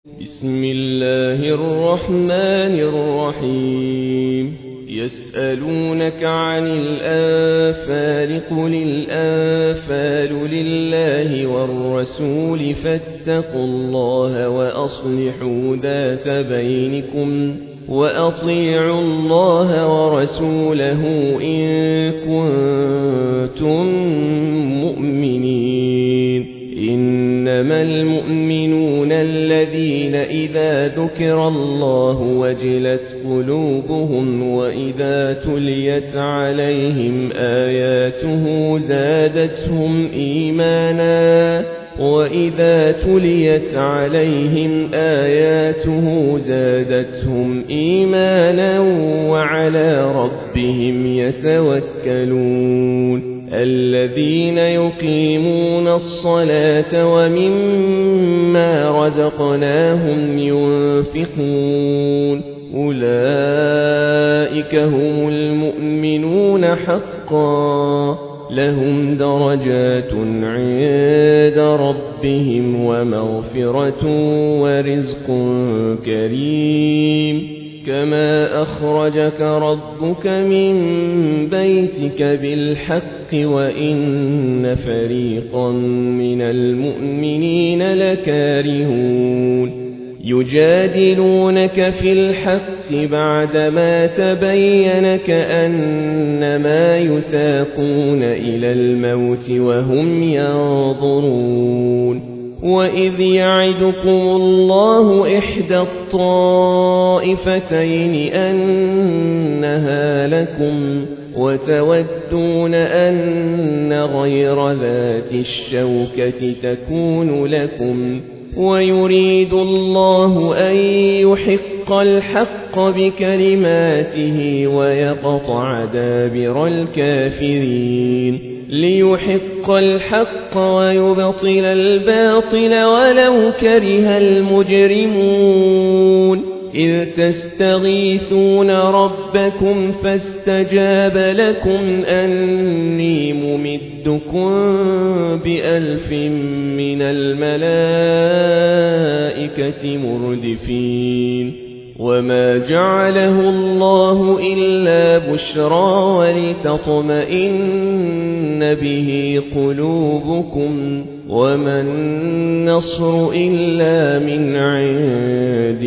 بسم الله الرحمن الرحيم. يسألونك عن الأنفال قل الأنفال لله والرسول فاتقوا الله وأصلحوا ذات بينكم وأطيعوا الله ورسوله إن كنتم مؤمنين. إنما المؤمنون الذين إذا ذكر الله وجلت قلوبهم وإذا تليت عليهم آياته زادتهم إيمانا وعلى ربهم يتوكلون. الذين يقيمون الصلاة ومما رزقناهم ينفقون أولئك هم المؤمنون حقا لهم درجات عند ربهم ومغفرة ورزق كريم. كما أخرجك ربك من بيتك بالحق وإن فريقا من المؤمنين لكارهون. يجادلونك في الحق بعدما تبين كأنما يساقون إلى الموت وهم ينظرون. وإذ يعدكم الله إحدى الطائفتين أنها لكم وتودون أن غير ذات الشوكة تكون لكم ويريد الله أن يحق الحق بكلماته ويقطع دابر الكافرين. ليحق الحق ويبطل الباطل ولو كره المجرمون. إذ تستغيثون ربكم فاستجاب لكم أني ممدكم ب1000 من الملائكة مردفين. وما جعله الله إلا بشرى ولتطمئن به قلوبكم وما النصر إلا من عند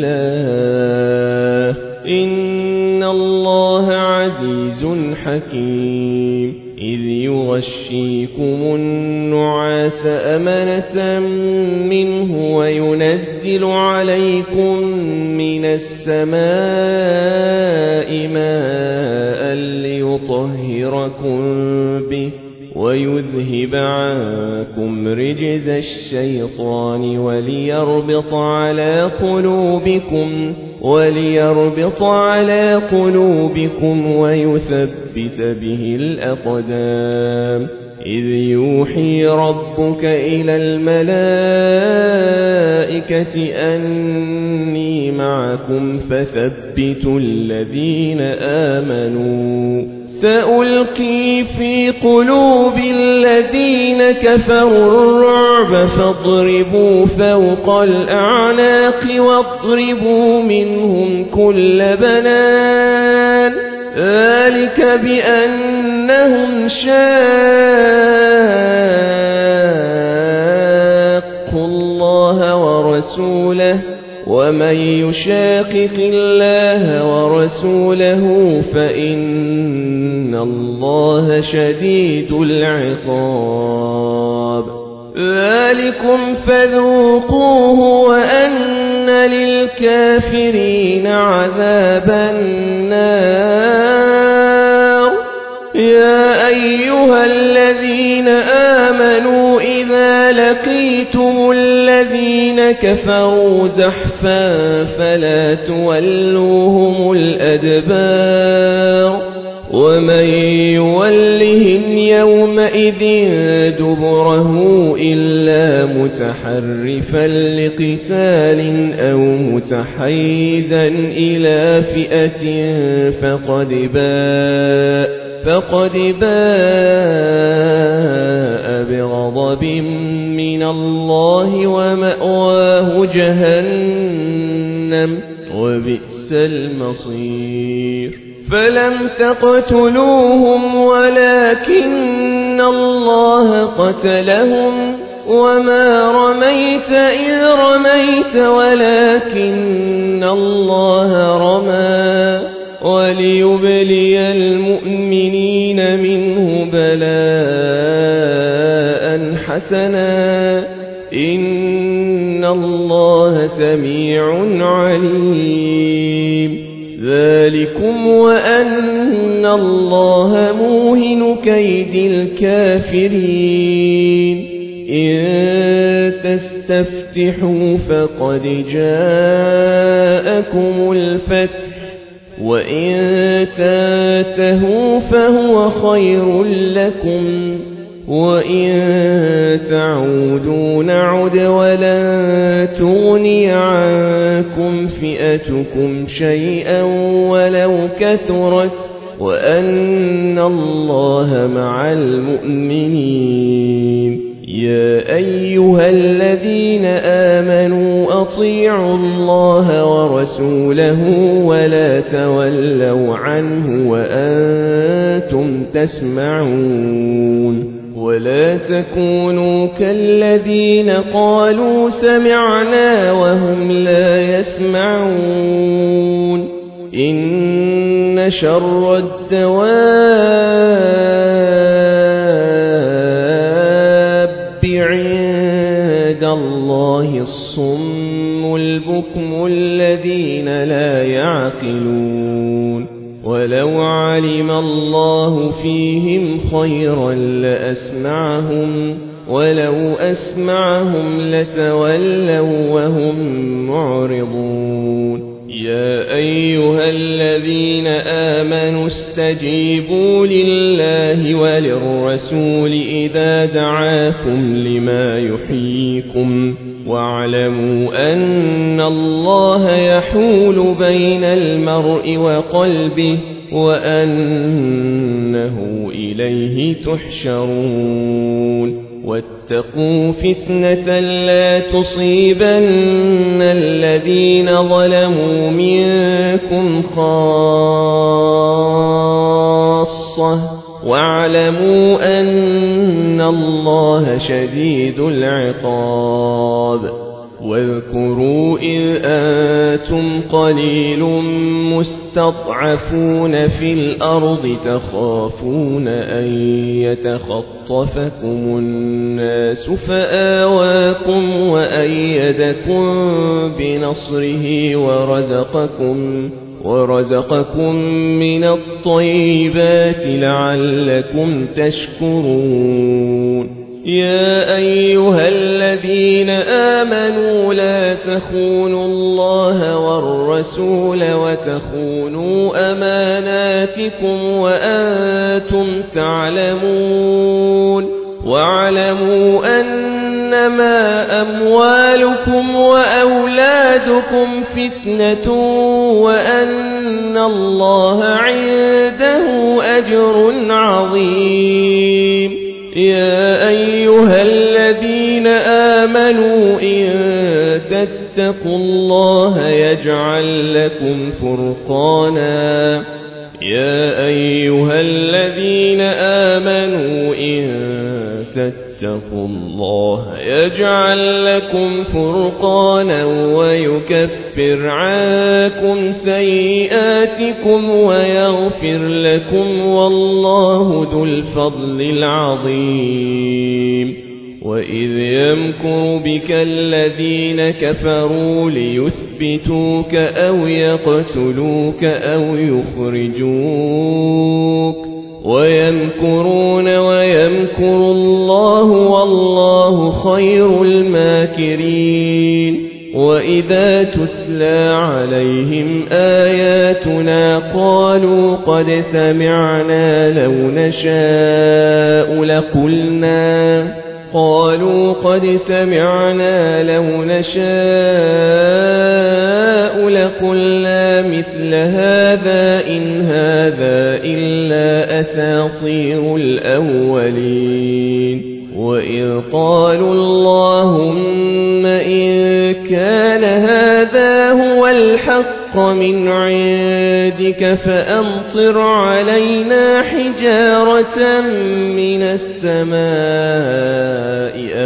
الله إن الله عزيز حكيم. إذ يغشيكم النعاس أمنة منه وينزل عليكم من السماء ماء ليطهركم به ويذهب عنكم رجز الشيطان وليربط على قلوبكم ويثبت به الأقدام. إذ يوحي ربك إلى الملائكة أني معكم فثبتوا الذين آمنوا. سألقي في قلوب الذين كفروا الرعب فاضربوا فوق الأعناق واضربوا منهم كل بنان. ذلك بأنهم شاقوا الله ورسوله ومن يشاقق الله ورسوله فإن الله شديد العقاب. ذلكم فذوقوه وأن للكافرين عذاب النار. يا أيها الذين آمنوا إذا لقيتم الذين كفروا زحفا فلا تولوهم الأدبار. ومن يولهم يومئذ دبره إلا متحرفا لقتال أو متحيزا إلى فئة فقد باء بغضب من الله ومأواه جهنم وبئس المصير فلم تقتلوهم ولكن الله قتلهم وما رميت إذ رميت ولكن الله رمى وليبلي المؤمنين منه بلاء حسنا إن الله سميع عليم ذلكم وأن الله موهن كيد الكافرين إن تستفتحوا فقد جاءكم الفتح وإن تنتهوا فهو خير لكم وإن تعودوا نعد ولن تغني عنكم فئتكم شيئا ولو كثرت وأن الله مع المؤمنين يا أيها الذين آمنوا أطيعوا الله ورسوله ولا تولوا عنه وأنتم تسمعون ولا تكونوا كالذين قالوا سمعنا وهم لا يسمعون إن شر الدواب عند الله الصم البكم الذين لا يعقلون ولو علم الله فيهم خيرا لأسمعهم ولو أسمعهم لتولوا وهم معرضون يا أيها الذين آمنوا استجيبوا لله وللرسول إذا دعاكم لما يحييكم واعلموا أن الله يحول بين المرء وقلبه وأنه إليه تحشرون واتقوا فتنة لا تصيبن الذين ظلموا منكم خاصة واعلموا أن الله شديد العقاب واذكروا إذ أنتم قليل مستضعفون في الأرض تخافون أن يتخطفكم الناس فآواكم وأيدكم بنصره ورزقكم من الطيبات لعلكم تشكرون يا أيها الذين آمنوا لا تخونوا الله والرسول وتخونوا أماناتكم وأنتم تعلمون واعلموا أنما أموالكم وأولادكم فتنة وأن الله عنده أجر عظيم يا أيها الذين آمنوا إن تتقوا الله يجعل لكم فرقانا يا أيها الذين آمنوا إن تتقوا الله يجعل لكم فرقانا ويكفر عنكم سيئاتكم ويغفر لكم والله ذو الفضل العظيم وإذ يمكر بك الذين كفروا ليثبتوك أو يقتلوك أو يخرجوك ويمكرون ويمكر الله والله خير الماكرين وإذا تتلى عليهم آياتنا قالوا قد سمعنا لو نشاء لقلنا مثل هذا إن هذا إلا أساطير الأولين الحق من عندك فأمطر علينا حجارة من السماء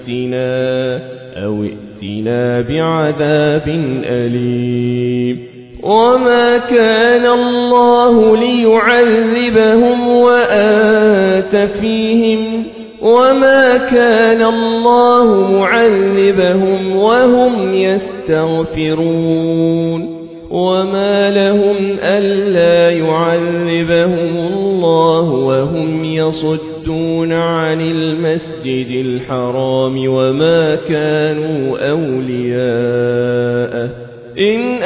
أو ائتنا بعذاب أليم وما كان الله ليعذبهم وأنت فيهم وما كان الله معذبهم وهم يستغفرون وما لهم ألا يعذبهم الله وهم يصدون عن المسجد الحرام وما كانوا أولياءه إن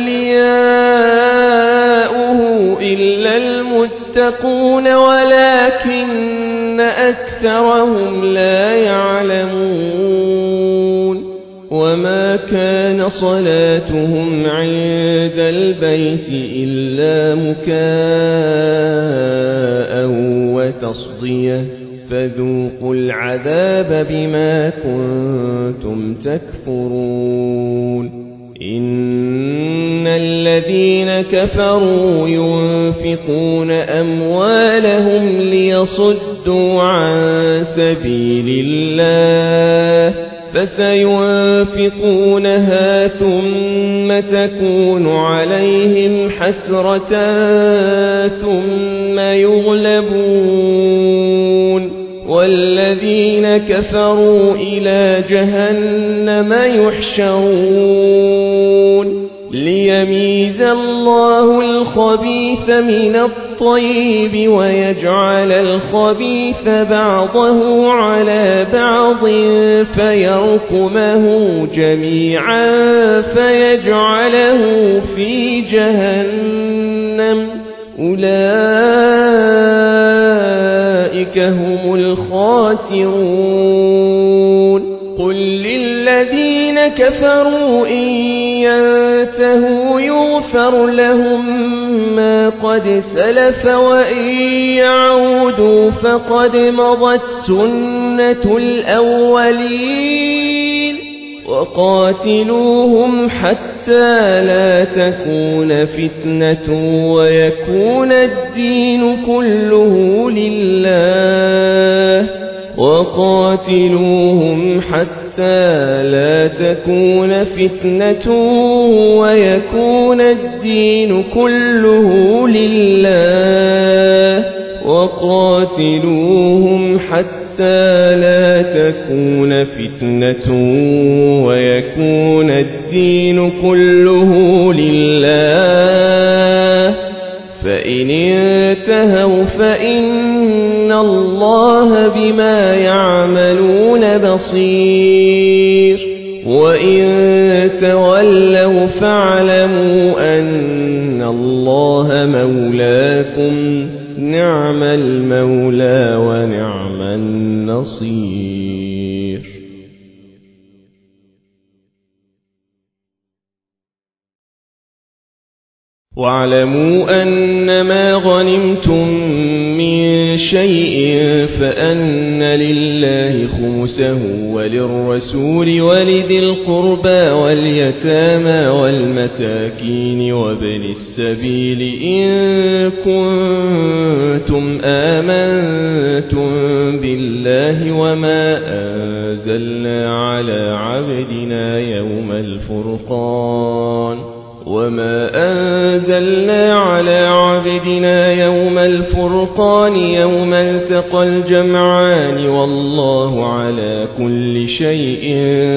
أولياؤه إلا المتقون ولكن أكثرهم لا يعلمون وما كان صلاتهم عند البيت إلا مكاء وتصدية فذوقوا العذاب بما كنتم تكفرون إن الذين كفروا ينفقون أموالهم ليصدوا عن سبيل الله فسينفقونها ثم تكون عليهم حسرة ثم يغلبون والذين كفروا إلى جهنم يحشرون ليميز الله الخبيث من الطيب ويجعل الخبيث بعضه على بعض فيركمه جميعا فيجعله في جهنم أولئك هم الخاسرون قل للذين كفروا إن ينتهوا يغفر لهم ما قد سلف وإن يعودوا فقد مضت سنة الأولين وقاتلوهم حتى لا تكون فتنة ويكون الدين كله لله وقاتلوهم حتى لا تكون فتنة ويكون الدين كله لله وقاتلوهم حتى لا تكون فتنة ويكون الدين كله لله فإن انتهوا فإن الله بما يعملون بصير وإن تولوا فاعلموا أن الله مولاكم نعم المولى ونعم النصير واعلموا أنما غنمتم من شيء فأن لله خمسه وللرسول ولذي القربى واليتامى والمساكين وابن السبيل إن كنتم آمنتم بالله وما أنزلنا على عبدنا يوم الفرقان يوم التقى الجمعان والله على كل شيء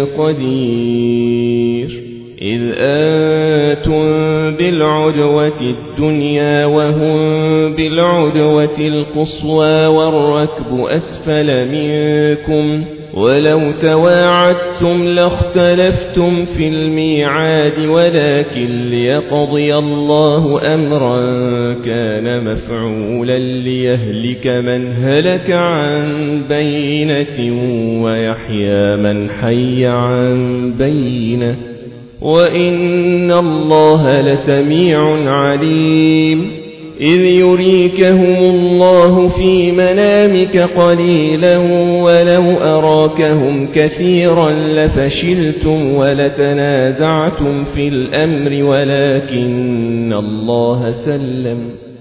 قدير إذ أنتم بالعدوة الدنيا وهم بالعدوة القصوى والركب أسفل منكم ولو تواعدتم لاختلفتم في الميعاد ولكن ليقضي الله أمرا كان مفعولا ليهلك من هلك عن بينة ويحيى من حي عن بينة وإن الله لسميع عليم إذ يريكهم الله في منامك قليلا ولو أراكهم كثيرا لفشلتم ولتنازعتم في الأمر ولكن الله سلم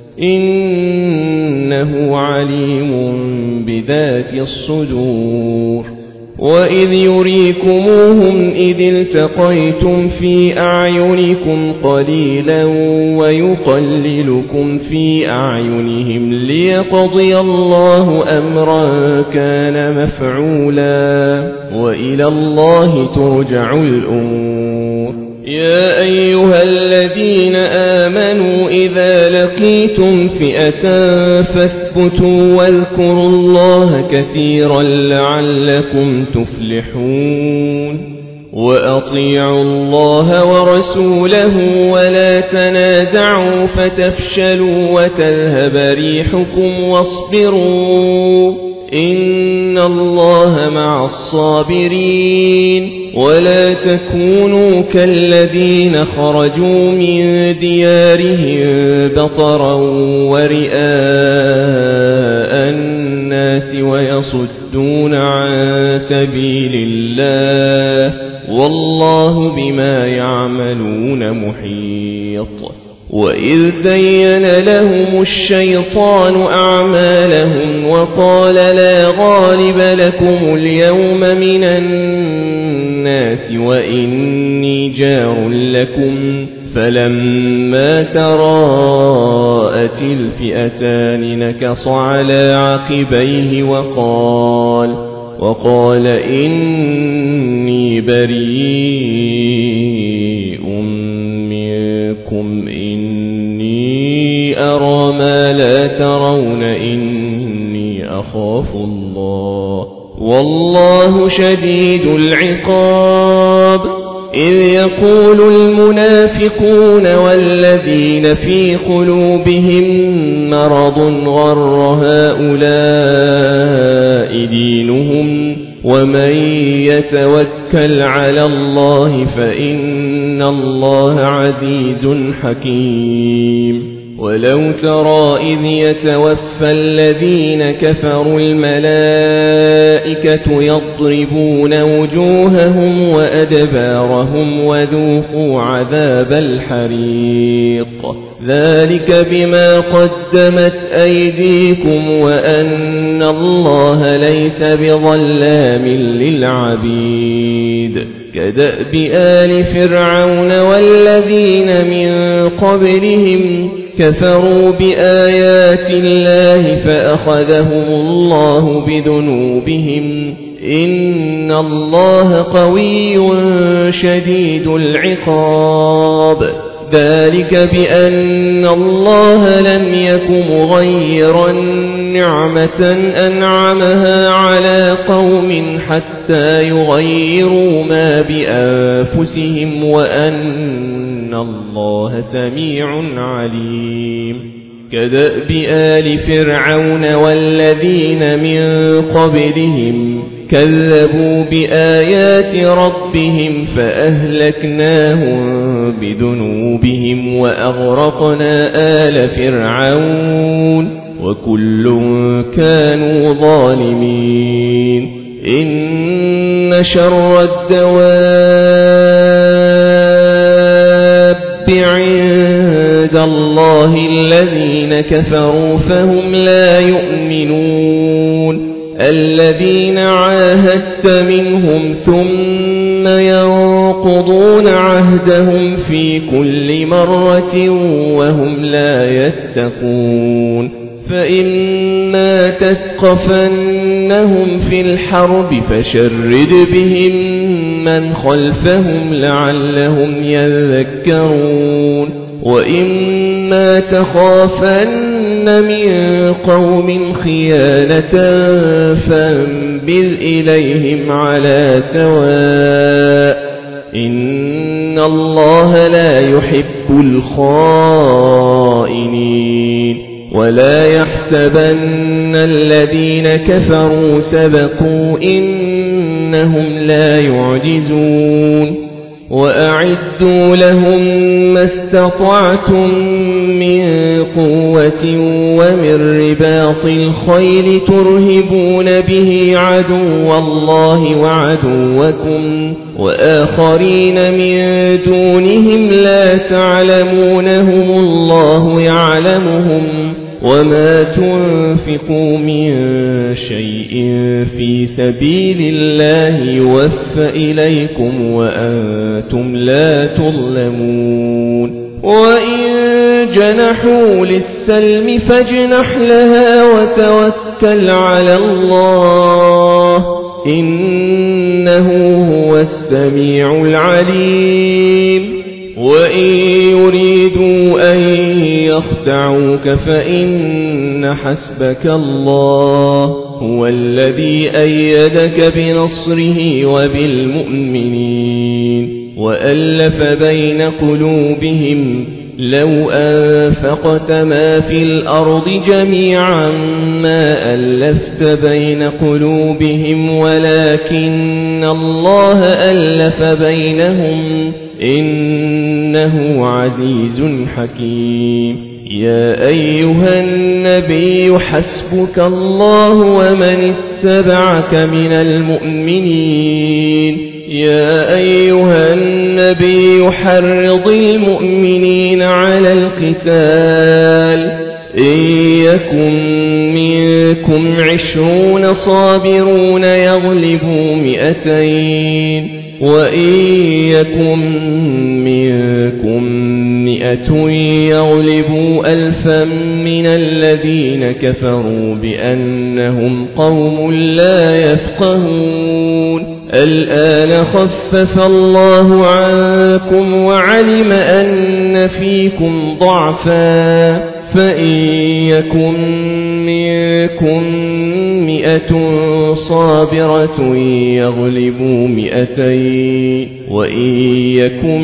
إنه عليم بذات الصدور وإذ يريكموهم إذ التقيتم في أعينكم قليلا ويقللكم في أعينهم ليقضي الله أمرا كان مفعولا وإلى الله ترجع الأمور يا أيها الذين آمنوا إذا لقيتم فئة فاثبتوا واذكروا الله كثيرا لعلكم تفلحون وأطيعوا الله ورسوله ولا تنازعوا فتفشلوا وتذهب ريحكم واصبروا إن الله مع الصابرين ولا تكونوا كالذين خرجوا من ديارهم بطرا ورئاء الناس ويصدون عن سبيل الله والله بما يعملون محيط وإذ زين لهم الشيطان أعمالهم وقال لا غالب لكم اليوم من الناس وإني جار لكم فلما تراءت الفئتان نكص على عقبيه وقال إني بريء منكم إني أرى ما لا ترون إني أخاف الله والله شديد العقاب إذ يقول المنافقون والذين في قلوبهم مرض غر هؤلاء دينهم ومن يتوكل على الله فإن الله عزيز حكيم ولو ترى إذ يتوفى الذين كفروا الملائكة يضربون وجوههم وأدبارهم وذوقوا عذاب الحريق ذلك بما قدمت أيديكم وأن الله ليس بظلام للعبيد كدأب آل فرعون والذين من قبلهم كفروا بآيات الله فأخذهم الله بذنوبهم إن الله قوي شديد العقاب ذلك بأن الله لم يك مغيرا نعمة أنعمها على قوم حتى يغيروا ما بأنفسهم وأن الله سميع عليم كدأب آل فرعون والذين من قبلهم كذبوا بآيات ربهم فأهلكناهم بذنوبهم وأغرقنا آل فرعون وكل كانوا ظالمين إن شر الدواب عند الله الذين كفروا فهم لا يؤمنون الذين عاهدت منهم ثم ينقضون عهدهم في كل مرة وهم لا يتقون فإما تثقفنهم في الحرب فشرد بهم من خلفهم لعلهم يذكرون وإما تخافن من قوم خيانة فانبذ إليهم على سواء إن الله لا يحب الخائنين ولا يحسبن الذين كفروا سبقوا إنهم لا يعجزون وأعدوا لهم ما استطعتم من قوة ومن رباط الخيل ترهبون به عدو الله وعدوكم وآخرين من دونهم لا تعلمونهم الله يعلمهم وما تنفقوا من شيء في سبيل الله يوفى إليكم وأنتم لا تظلمون وإن جنحوا للسلم فاجنح لها وتوكل على الله إنه هو السميع العليم وإن يريدوا أن يخدعوك فإن حسبك الله هو الذي أيدك بنصره وبالمؤمنين وألف بين قلوبهم لو أنفقت ما في الأرض جميعا ما ألفت بين قلوبهم ولكن الله ألف بينهم إنه عزيز حكيم يا أيها النبي حسبك الله ومن اتبعك من المؤمنين يا أيها النبي حرض المؤمنين على القتال إن يكن منكم 20 صابرون يغلبوا 200 وإن يكن منكم 100 يغلبوا 1000 من الذين كفروا بأنهم قوم لا يفقهون الآن خفف الله عنكم وعلم أن فيكم ضعفا فإن يكن منكم 100 صابرة يغلبوا 200 وإن يكن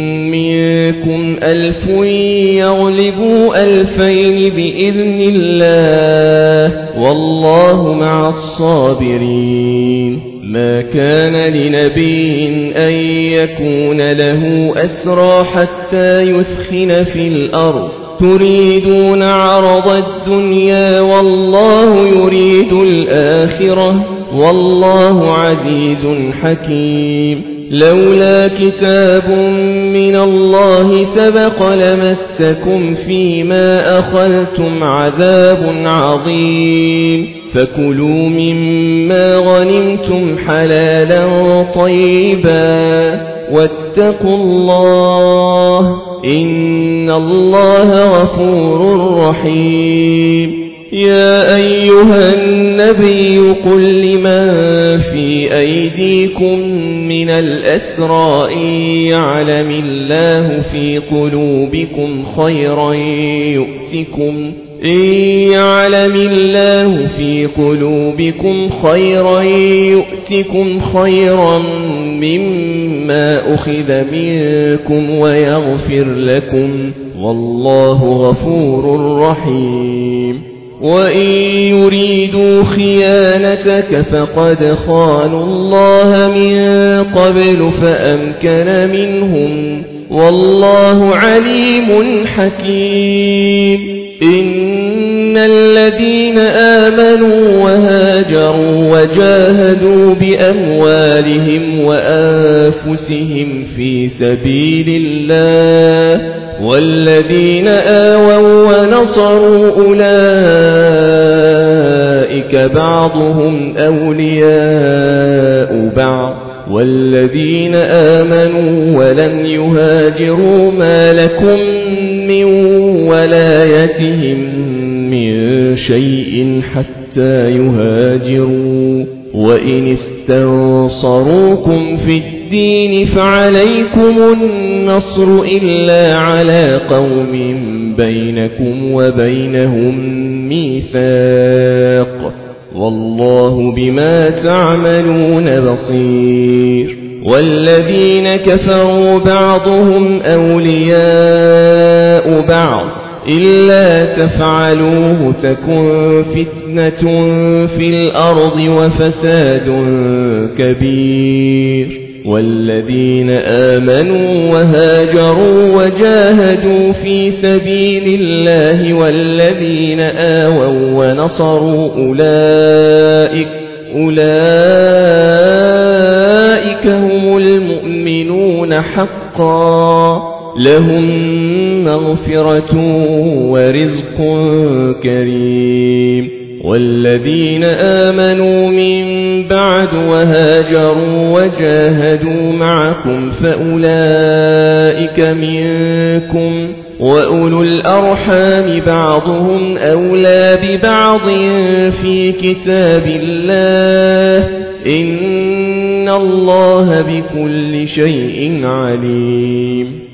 منكم 1000 يغلبوا 2000 بإذن الله والله مع الصابرين ما كان لنبي أن يكون له أسرى حتى يثخن في الأرض تريدون عرض الدنيا والله يريد الآخرة والله عزيز حكيم لولا كتاب من الله سبق لمسكم فيما أخذتم عذاب عظيم فكلوا مما غنمتم حلالا طيبا واتقوا الله إن الله غفور رحيم يا أيها النبي قل لمن في أيديكم من الأسرى إن يعلم الله في قلوبكم خيرا يؤتكم خيرا مما أخذ منكم ويغفر لكم والله غفور رحيم وإن يريدوا خيانتك فقد خانوا الله من قبل فأمكن منهم والله عليم حكيم إن الذين آمنوا وهاجروا وجاهدوا بأموالهم وأنفسهم في سبيل الله والذين آووا ونصروا أولئك بعضهم أولياء بعض والذين آمنوا ولم يهاجروا ما لكم من ولايتهم من شيء حتى يهاجروا وإن استنصروكم في الدين فعليكم النصر إلا على قوم بينكم وبينهم ميثاق والله بما تعملون بصير والذين كفروا بعضهم أولياء بعض إلا تفعلوه تكن فتنة في الأرض وفساد كبير والذين آمنوا وهاجروا وجاهدوا في سبيل الله والذين آووا ونصروا أولئك هم المؤمنون حقا لهم مغفرة ورزق كريم والذين آمنوا من بعد وهاجروا وجاهدوا معكم فأولئك منكم وأولو الأرحام بعضهم أولى ببعض في كتاب الله إن الله بكل شيء عليم